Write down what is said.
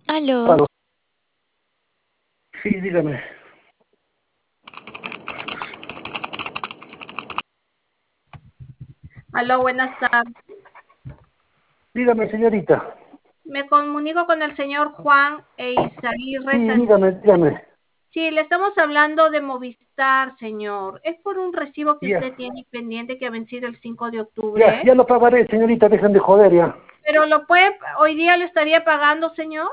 Aló, Aló. Sí, dígame. Aló, buenas tardes. Dígame, señorita. Me comunico con el señor Juan Eizaguirre Sí, San... dígame. Sí, le estamos hablando de Movistar, señor. Es por un recibo que Ya, usted tiene pendiente que ha vencido el 5 de octubre. ya lo pagaré, señorita, dejen de joder ya. Pero lo puede, hoy día lo estaría pagando, señor.